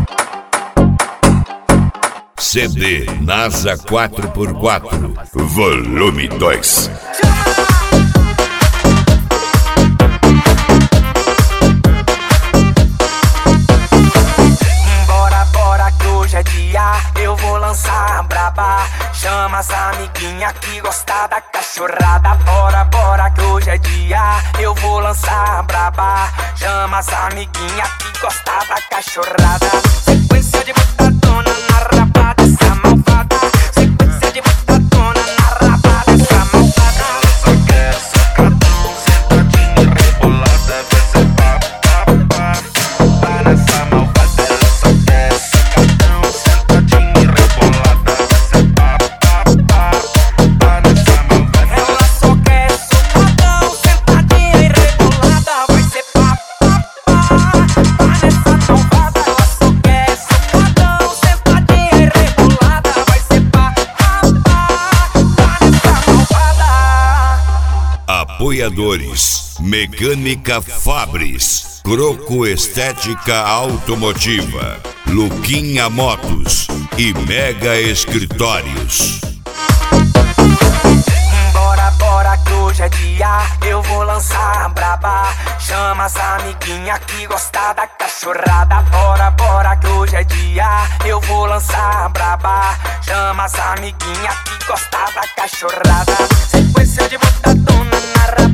CD NASA 4x4, volume 2. Bora que hoje é dia, eu vou lançar a braba. Chama as amiguinha que gosta da cachorrada. Bora que hoje é dia, eu vou lançar a braba. Chama as amiguinha que gosta da cachorrada. Sequência de botadona na raba dessa malvada. Sequência de botadona na raba dessa malvada. Ela só quer sacadão, sentadinha rebolada. Vai ser pá, pá nessa malvada. Ela só quer sacadão, sentadinha rebolada. Vai ser pá nessa malvada. Ela só quer socadão, sentadinha e rebolada. Vai ser pá nessa malvada. Ela só quer socadão, sentadinha e rebolada. Vai ser pá nessa malvada. Apoiadores: Mecânica Fabris, Croco Estética Automotiva, Luquinha Motos e Mega Escritórios. Bora que hoje é dia, eu vou lançar a braba. Chama as amiguinha que gosta da cachorrada. Bora que hoje é dia, eu vou lançar a braba. Chama as amiguinha que gosta da cachorrada. Sequência de botadona na raba.